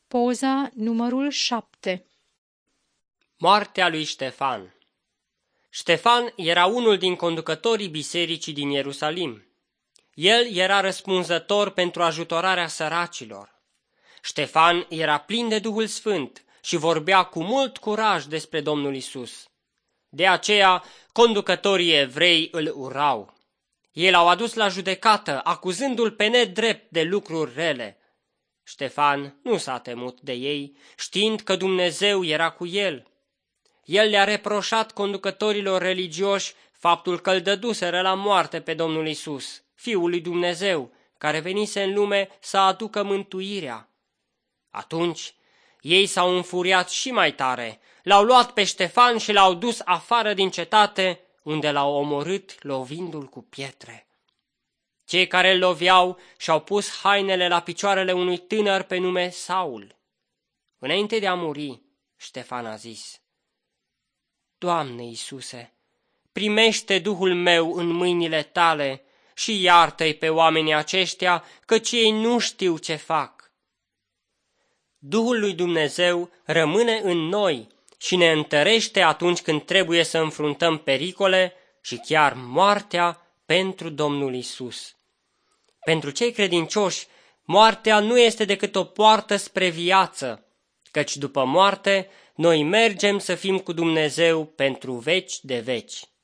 Poza numărul 7. Moartea lui Ștefan. Ștefan era unul din conducătorii bisericii din Ierusalim. El era răspunzător pentru ajutorarea săracilor. Ștefan era plin de Duhul Sfânt și vorbea cu mult curaj despre Domnul Isus. De aceea, conducătorii evrei îl urau. Ei l-au adus la judecată, acuzându-l pe nedrept de lucruri rele. Ștefan nu s-a temut de ei, știind că Dumnezeu era cu el. El le-a reproșat conducătorilor religioși faptul că îl dăduseră la moarte pe Domnul Isus, Fiul lui Dumnezeu, care venise în lume să aducă mântuirea. Atunci, ei s-au înfuriat și mai tare, l-au luat pe Ștefan și l-au dus afară din cetate, unde l-au omorât lovindu-l cu pietre. Cei care îl loveau și-au pus hainele la picioarele unui tânăr pe nume Saul. Înainte de a muri, Ștefan a zis: Doamne Iisuse, primește Duhul meu în mâinile tale și iartă-i pe oamenii aceștia, căci ei nu știu ce fac. Duhul lui Dumnezeu rămâne în noi și ne întărește atunci când trebuie să înfruntăm pericole și chiar moartea pentru Domnul Isus. Pentru cei credincioși, moartea nu este decât o poartă spre viață, căci după moarte noi mergem să fim cu Dumnezeu pentru veci de veci.